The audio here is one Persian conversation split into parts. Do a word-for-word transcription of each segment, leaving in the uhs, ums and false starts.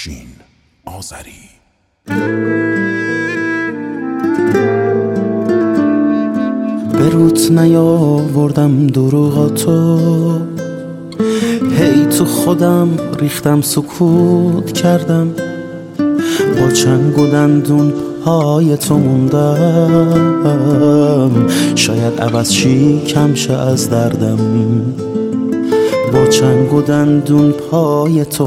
افشین آذری. به روت نیاوردم دروغاتو، هی تو خودم ریختم سکوت کردم، با چنگ و دندون پای تو موندم، شاید عوض شیکم شه از دردم، با چنگ و دندون پای تو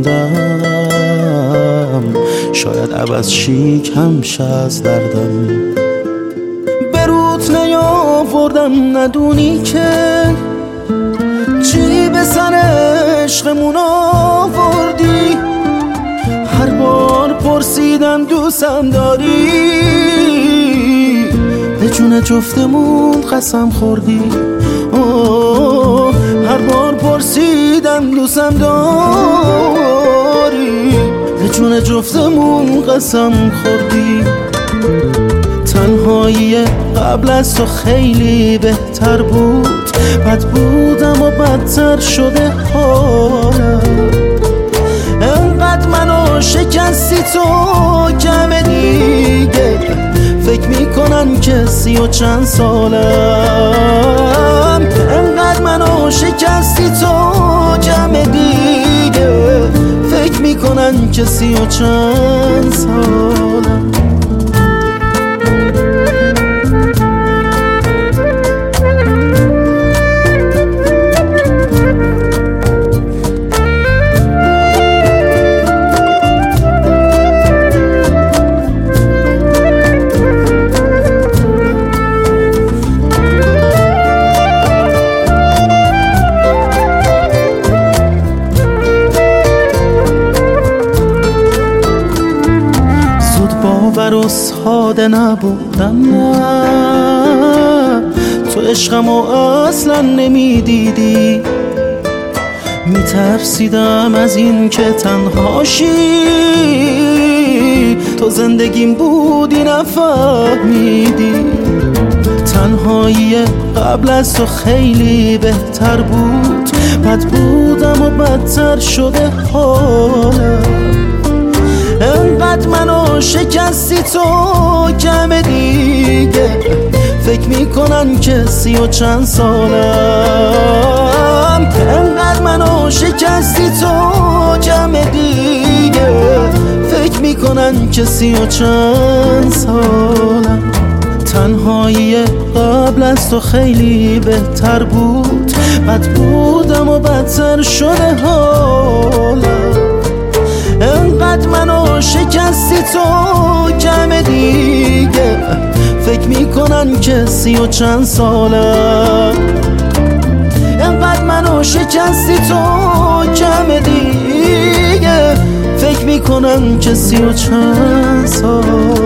موندم، شاید عوض شیکم شه از دردم. به روت نیاوردم ندونی که چی به سر عشقمون آوردی، هر بار پرسیدم دوستم داری، به جون جفتمون قسم خوردی. اوه هر بار پرسیدم دوستم داری، به جون جفتمون قسم خوردی. تنهایی قبل از تو خیلی بهتر بود، بد بودم و بدتر شده حالم، انقدر منو شکستی تو کم دیگه، فکر میکنن که سی و چند سالم، انقدر منو شکستی تو کم دیگه، فکر میکنن که سی و چند سالم. باور و ساده نبودم، نه تو عشقمو اصلا نمیدیدی، میترسیدم از این که تنهاشی، تو زندگیم بودی نفهمیدی. تنهایی قبل از تو خیلی بهتر بود، بد بودم و بدتر شده حالم، انقدر منو شکستی تو کم دیگه، فکر میکنن که سی و چند سالم، انقدر منو شکستی تو کم دیگه، فکر میکنن که سی و چند سالم. تنهایی قبل از تو خیلی بهتر بود، بد بودم و بدتر شده حالم، انقدر منو شکستی تو کم دیگه، فکر میکنن که سی و چند سالم، انقدر منو شکستی تو کم دیگه، فکر میکنن که سی و چند سالم.